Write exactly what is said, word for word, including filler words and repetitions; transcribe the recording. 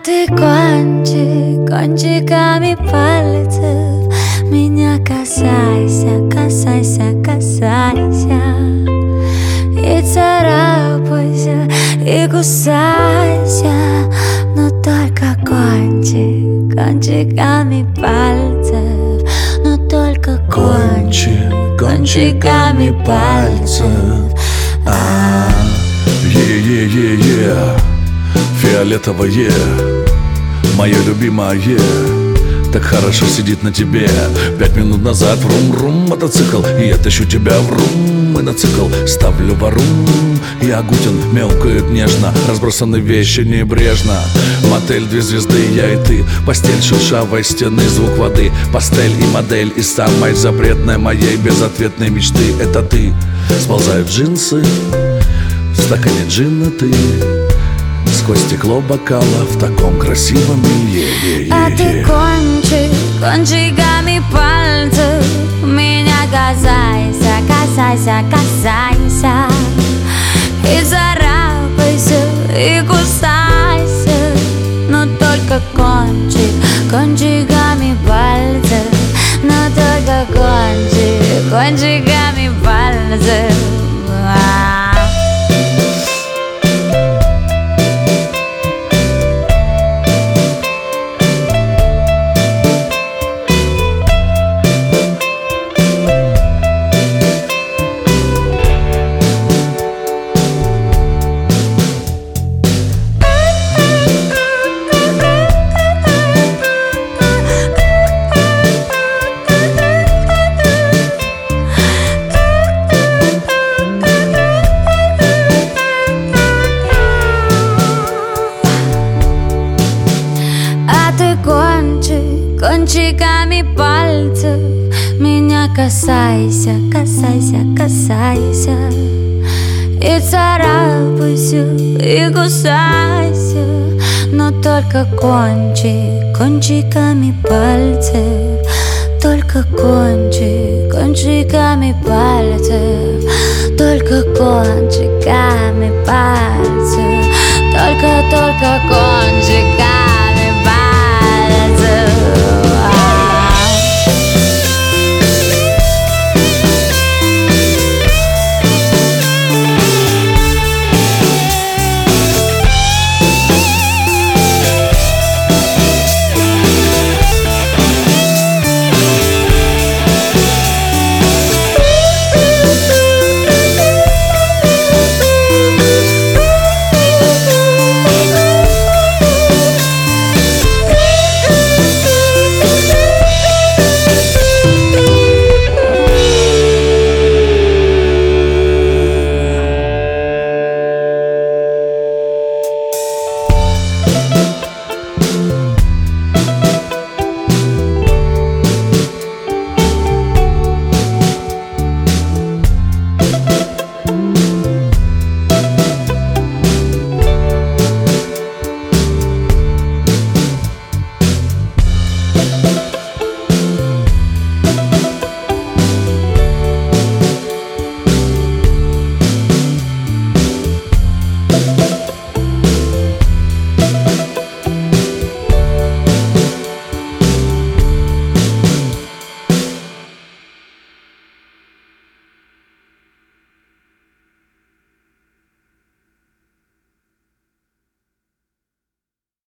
ты кончик, кончиками пальцев меня касайся, касайся, касайся. И царапайся, и кусайся, но только кончик, кончиками пальцев, но только кончик, кончиками пальцев. А, е-е-е-е, фиолетовое, мое любимое, так хорошо сидит на тебе. Пять минут назад врум-рум мотоцикл, и я тащу тебя врум и на цикл ставлю варум. И Агутин мяукает нежно, разбросаны вещи небрежно. Мотель, две звезды, я и ты, постель шершавой стены, звук воды, пастель и модель. И самой запретной моей безответной мечты — это ты. Сползают джинсы, в стакане джина ты, сквозь стекло бокала в таком красивом белье. А ты кончик, кончиками пальцев меня касайся, касайся, касайся. И царапайся, и кусайся, но только кончик, кончиками пальцев, но только кончик, кончиками пальцев. Кончиками пальцев меня касайся, касайся, касайся. И царапайся, и кусайся, но только кончик, кончиками пальцев, только кончик, кончиками пальцев, только кончиками пальцев, только, только